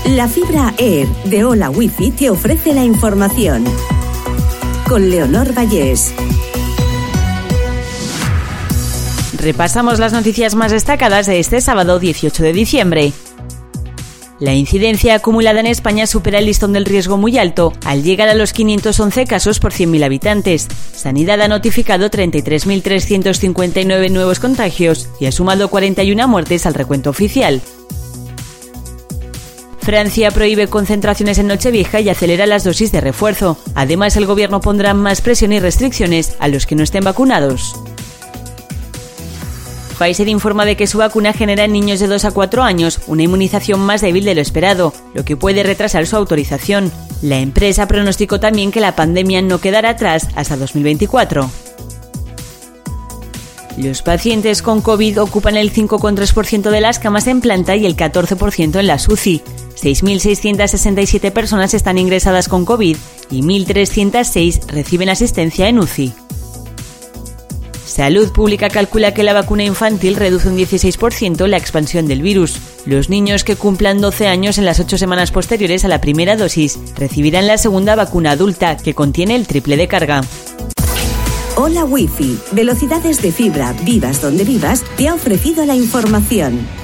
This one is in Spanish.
La fibra Air de Hola Wifi te ofrece la información. Con Leonor Vallés. Repasamos las noticias más destacadas de este sábado 18 de diciembre. La incidencia acumulada en España supera el listón del riesgo muy alto, al llegar a los 511 casos por 100.000 habitantes. Sanidad ha notificado 33.359 nuevos contagios y ha sumado 41 muertes al recuento oficial. Francia prohíbe concentraciones en Nochevieja y acelera las dosis de refuerzo. Además, el gobierno pondrá más presión y restricciones a los que no estén vacunados. Pfizer informa de que su vacuna genera en niños de 2 a 4 años una inmunización más débil de lo esperado, lo que puede retrasar su autorización. La empresa pronosticó también que la pandemia no quedará atrás hasta 2024. Los pacientes con COVID ocupan el 5,3% de las camas en planta y el 14% en las UCI. 6.667 personas están ingresadas con COVID y 1.306 reciben asistencia en UCI. Salud Pública calcula que la vacuna infantil reduce un 16% la expansión del virus. Los niños que cumplan 12 años en las 8 semanas posteriores a la primera dosis recibirán la segunda vacuna adulta, que contiene el triple de carga. Hola Wifi, velocidades de fibra, vivas donde vivas, te ha ofrecido la información.